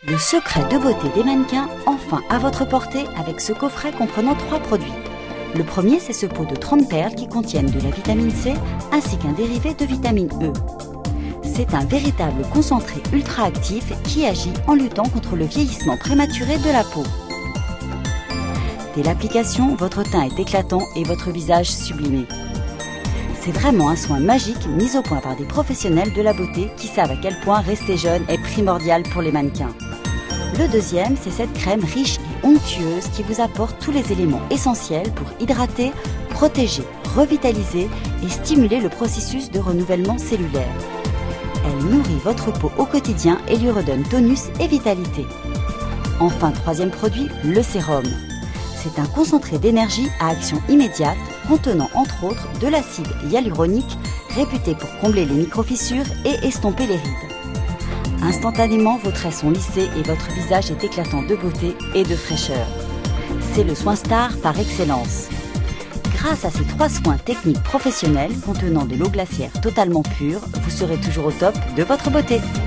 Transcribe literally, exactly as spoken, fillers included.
Le secret de beauté des mannequins, enfin à votre portée avec ce coffret comprenant trois produits. Le premier, c'est ce pot de trente perles qui contiennent de la vitamine C ainsi qu'un dérivé de vitamine E. C'est un véritable concentré ultra actif qui agit en luttant contre le vieillissement prématuré de la peau. Dès l'application, votre teint est éclatant et votre visage sublimé. C'est vraiment un soin magique mis au point par des professionnels de la beauté qui savent à quel point rester jeune est primordial pour les mannequins. Le deuxième, c'est cette crème riche et onctueuse qui vous apporte tous les éléments essentiels pour hydrater, protéger, revitaliser et stimuler le processus de renouvellement cellulaire. Elle nourrit votre peau au quotidien et lui redonne tonus et vitalité. Enfin, troisième produit, le sérum. C'est un concentré d'énergie à action immédiate contenant entre autres de l'acide hyaluronique réputé pour combler les microfissures et estomper les rides. Instantanément, vos traits sont lissés et votre visage est éclatant de beauté et de fraîcheur. C'est le soin star par excellence. Grâce à ces trois soins techniques professionnels contenant de l'eau glaciaire totalement pure, vous serez toujours au top de votre beauté.